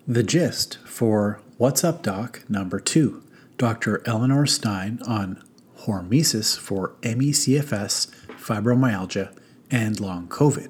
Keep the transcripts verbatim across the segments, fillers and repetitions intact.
The gist for What's Up Doc number two, Doctor Eleanor Stein on hormesis for M E C F S, fibromyalgia, and long COVID.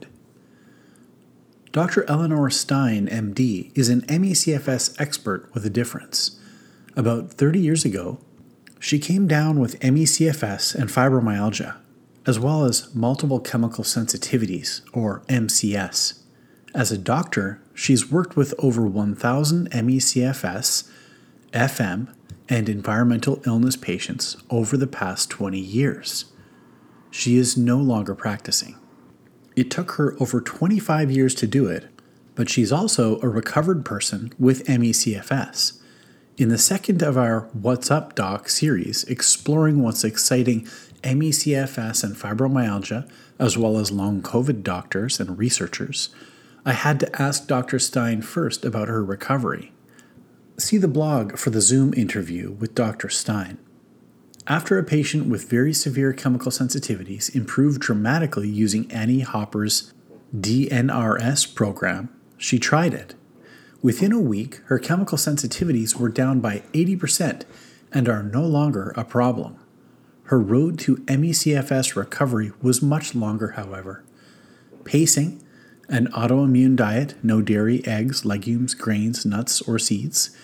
Doctor Eleanor Stein, M D, is an M E C F S expert with a difference. About thirty years ago, she came down with M E C F S and fibromyalgia, as well as multiple chemical sensitivities, or M C S. As a doctor, she's worked with over one thousand M E C F S, F M, and environmental illness patients over the past twenty years. She is no longer practicing. It took her over twenty-five years to do it, but she's also a recovered person with M E C F S. In the second of our What's Up Doc series, exploring what's exciting M E C F S and fibromyalgia, as well as long COVID doctors and researchers, I had to ask Doctor Stein first about her recovery. See the blog for the Zoom interview with Doctor Stein. After a patient with very severe chemical sensitivities improved dramatically using Annie Hopper's D N R S program, she tried it. Within a week, her chemical sensitivities were down by eighty percent and are no longer a problem. Her road to M E C F S recovery was much longer, however. Pacing, an autoimmune diet, no dairy, eggs, legumes, grains, nuts, or seeds,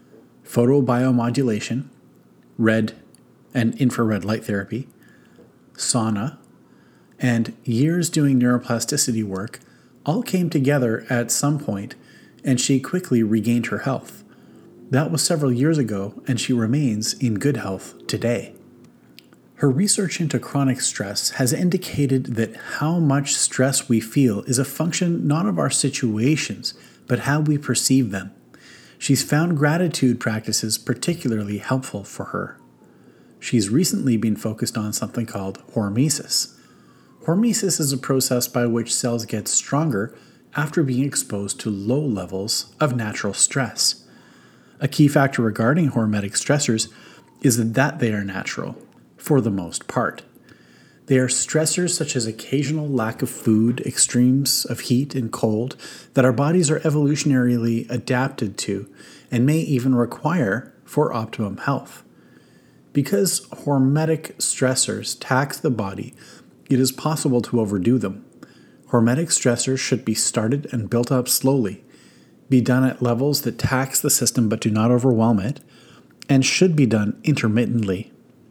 photobiomodulation, red and infrared light therapy, sauna, and years doing neuroplasticity work all came together at some point, and she quickly regained her health. That was several years ago, and she remains in good health today. Her research into chronic stress has indicated that how much stress we feel is a function not of our situations, but how we perceive them. She's found gratitude practices particularly helpful for her. She's recently been focused on something called hormesis. Hormesis is a process by which cells get stronger after being exposed to low levels of natural stress. A key factor regarding hormetic stressors is that they are natural, for the most part. They are stressors such as occasional lack of food, extremes of heat and cold that our bodies are evolutionarily adapted to and may even require for optimum health. Because hormetic stressors tax the body, it is possible to overdo them. Hormetic stressors should be started and built up slowly, be done at levels that tax the system but do not overwhelm it, and should be done intermittently.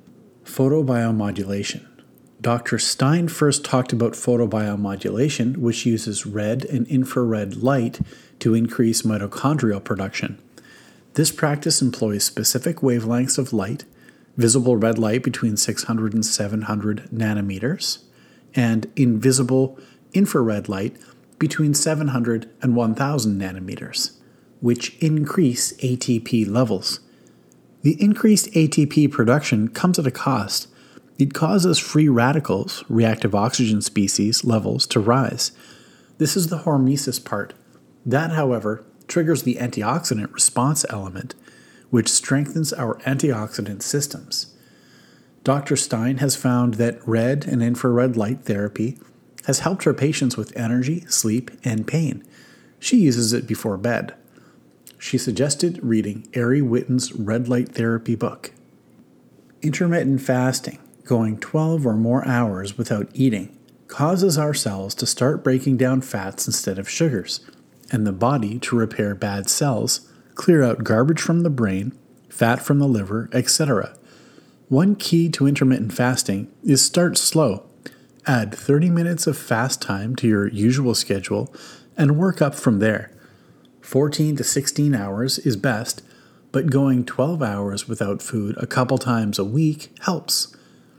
Photobiomodulation. Doctor Stein first talked about photobiomodulation, which uses red and infrared light to increase mitochondrial production. This practice employs specific wavelengths of light, visible red light between six hundred and seven hundred nanometers, and invisible infrared light between seven hundred and one thousand nanometers, which increase A T P levels. The increased A T P production comes at a cost. It causes free radicals, reactive oxygen species, levels to rise. This is the hormesis part. That, however, triggers the antioxidant response element, which strengthens our antioxidant systems. Doctor Stein has found that red and infrared light therapy has helped her patients with energy, sleep, and pain. She uses it before bed. She suggested reading Ari Whitten's Red Light Therapy book. Intermittent fasting, going twelve or more hours without eating, causes our cells to start breaking down fats instead of sugars, and the body to repair bad cells, clear out garbage from the brain, fat from the liver, et cetera. One key to intermittent fasting is start slow. Add thirty minutes of fast time to your usual schedule and work up from there. fourteen to sixteen hours is best, but going twelve hours without food a couple times a week helps.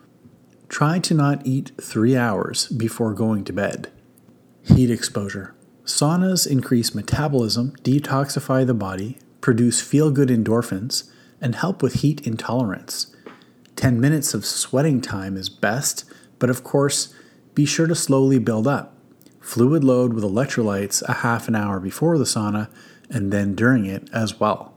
Try to not eat three hours before going to bed. Heat exposure. Saunas increase metabolism, detoxify the body, produce feel-good endorphins, and help with heat intolerance. ten minutes of sweating time is best, but of course, be sure to slowly build up. Fluid load with electrolytes a half an hour before the sauna and then during it as well.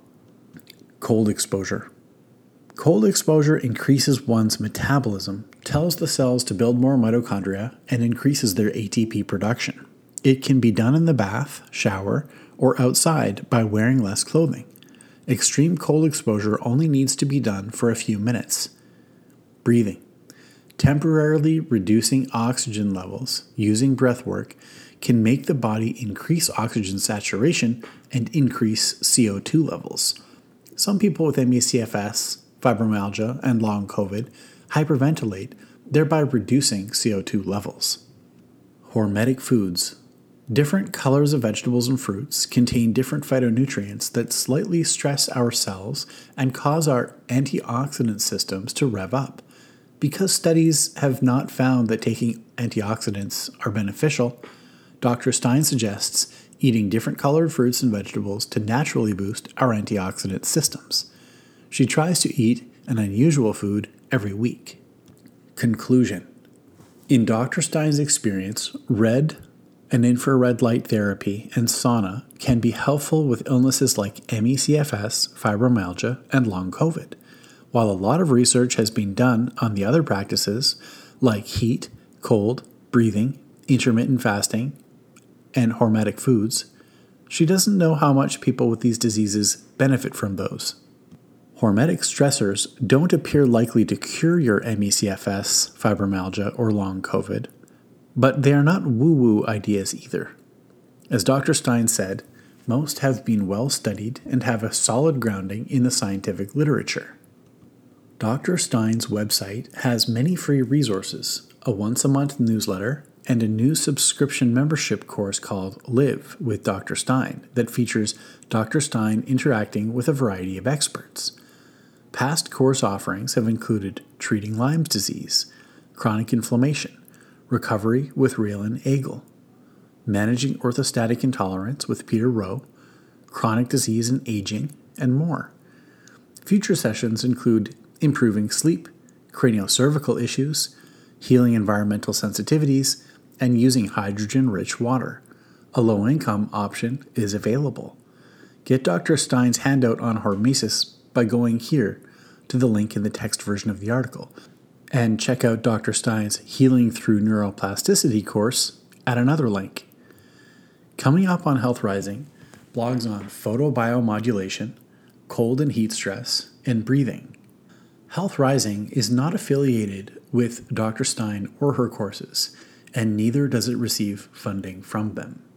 Cold exposure. Cold exposure increases one's metabolism, tells the cells to build more mitochondria, and increases their A T P production. It can be done in the bath, shower, or outside by wearing less clothing. Extreme cold exposure only needs to be done for a few minutes. Breathing. Temporarily reducing oxygen levels using breath work can make the body increase oxygen saturation and increase C O two levels. Some people with M E C F S, fibromyalgia, and long COVID hyperventilate, thereby reducing C O two levels. Hormetic foods. Different colors of vegetables and fruits contain different phytonutrients that slightly stress our cells and cause our antioxidant systems to rev up. Because studies have not found that taking antioxidants are beneficial, Doctor Stein suggests eating different colored fruits and vegetables to naturally boost our antioxidant systems. She tries to eat an unusual food every week. Conclusion. In Doctor Stein's experience, red and infrared light therapy and sauna can be helpful with illnesses like M E C F S, fibromyalgia, and long COVID. While a lot of research has been done on the other practices like heat, cold, breathing, intermittent fasting, and hormetic foods, she doesn't know how much people with these diseases benefit from those. Hormetic stressors don't appear likely to cure your M E C F S, fibromyalgia, or long COVID, but they are not woo-woo ideas either. As Doctor Stein said, most have been well studied and have a solid grounding in the scientific literature. Doctor Stein's website has many free resources, a once-a-month newsletter, and a new subscription membership course called Live with Doctor Stein that features Doctor Stein interacting with a variety of experts. Past course offerings have included treating Lyme's disease, chronic inflammation, recovery with Raylan Eagle, managing orthostatic intolerance with Peter Rowe, chronic disease and aging, and more. Future sessions include improving sleep, craniocervical issues, healing environmental sensitivities, and using hydrogen-rich water. A low-income option is available. Get Doctor Stein's handout on hormesis by going here to the link in the text version of the article, and check out Doctor Stein's Healing Through Neuroplasticity course at another link. Coming up on Health Rising, blogs on photobiomodulation, cold and heat stress, and breathing. Health Rising is not affiliated with Doctor Stein or her courses, and neither does it receive funding from them.